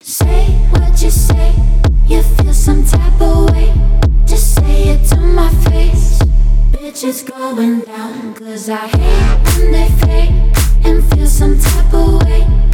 Say what you say, you feel some type of way. Just say it to my face. Bitch, it's going down, 'cause I hate when they fake and feel some type of way.